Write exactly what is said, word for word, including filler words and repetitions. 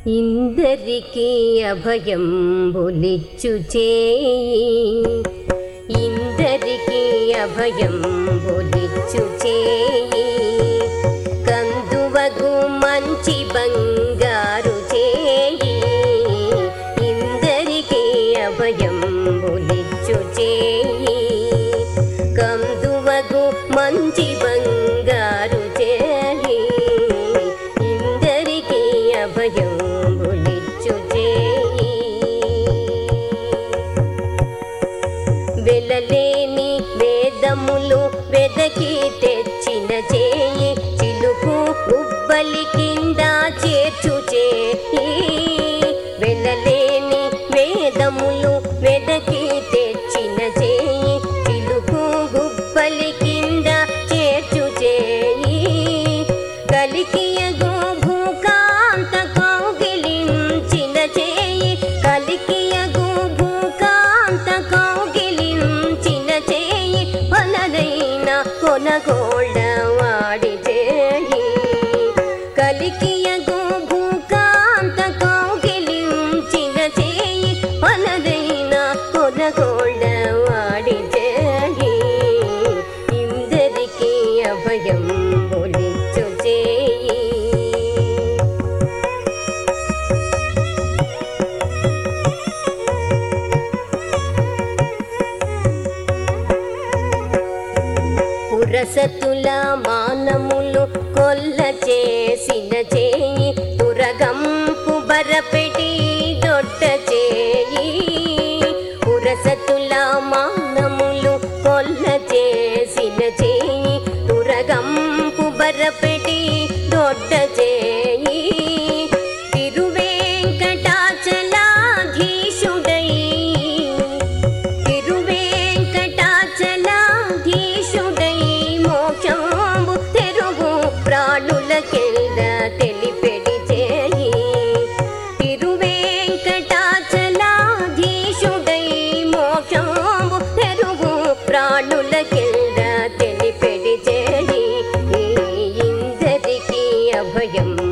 ఇందరికీ అభయంబులిచ్చు చేయి ఇందరికీ అభయంబులిచ్చు చేయి కందువగు మంచి బంగారు చేయి ఇందరికీ అభయంబులిచ్చు చేయి కందువగు మంచి బంగారు చేయి ఇందరికీ అభయం వెలలేని వేదములు వెదకి తెచ్చిన చేయి చిలుకు ఉబ్బలి కింద చేర్చు చేయి వెలలేని వేదములు వెదకి తెచ్చిన చేయి చిలుకు ఉబ్బలి కింద చేర్చు చేయి కలికియగు భూకాంత కౌగిలించిన చేయి కలికియగు భూకాంత కౌగిలించిన చేయి పలదైన కొనగోళ్ళ వాడి చేయి కలికియగు భూకాంత కౌగిలించిన చేయి పలదైన కొనగోళ్ళ వాడి చేయి ఇందరికీ అభయం బొలిచ్చు చేయి పురసతుల మానములు కొల్ల చేసిన చేయి తురగంపు బరపెటి దొడ్డ చేయి పురసతుల మానములు కొల్ల చేసిన చేయి తురగంపు బరపెటి దొడ్డ చేయి తిరువేంకటాచలాధీశుడై తిరువేంకటాచలాధీశుడై మోక్షంబు తెరుగు ప్రాణులకెల్ల తెలిపెడి చేయి తిరువేంకటాచలాధీశుడై మోక్షంబు తెరుగు ప్రాణులకెల్ల తెలిపెడి చేయి ఇందరికీ అభయం